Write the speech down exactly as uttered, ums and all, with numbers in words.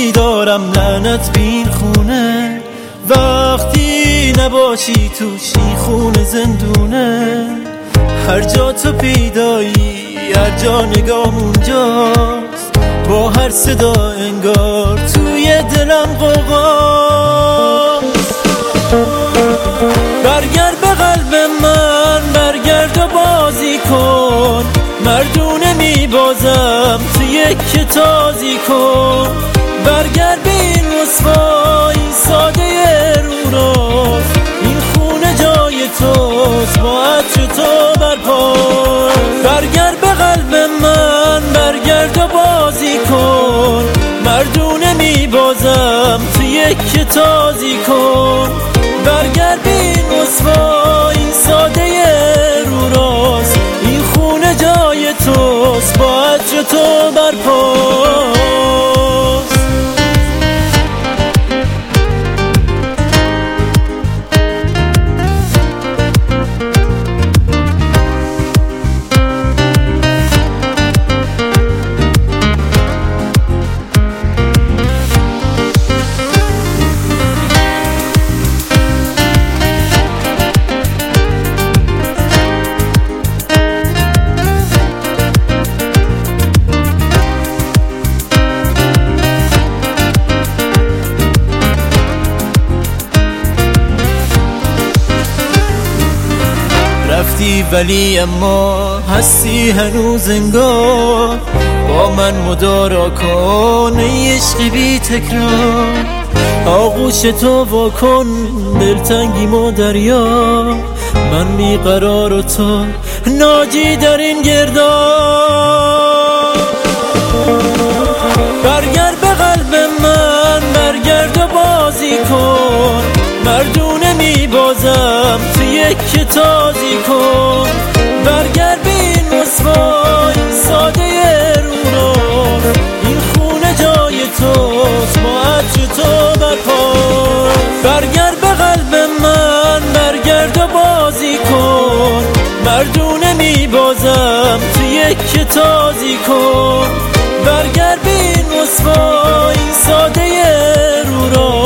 دوستی دارم لعنت بین خونه، وقتی نباشی توشی خونه زندونه. هر جا تو پیدایی هر جا نگام اونجاست، با هر صدا انگار توی دلم غوغاست. برگرد به قلب من، برگرد و بازی کن، مردونه میبازم تو یک تازی کن. برگرد به این رسوایی ساده رو راست، این خونه جای توست با عطر تو برپاست. برگرد به قلب من، برگرد و بازی کن، مردونه میبازم تو یک تازی کن. برگرد به این رسوایی ساده رو راست، این خونه جای توست با عطر تو برپاست. رفتی ولی اما هستی هنوز انگار، با من مدارا کن ای عشقی بی تکرار. آغوش تو واکن دلتنگیمو دریا، من بیقرار و تو ناجی در این گرداب. برگرد به قلب من، برگرد و بازی کن، مردونه میبازم تو یک تازی کن. برگرد به این رسوایی ساده رو راست، این خونه جای توست با عطر تو برپاست. برگرد به قلب من، برگرد و بازی کن، مردونه میبازم تو یک تازی کن. برگرد به این رسوایی ساده رو راست،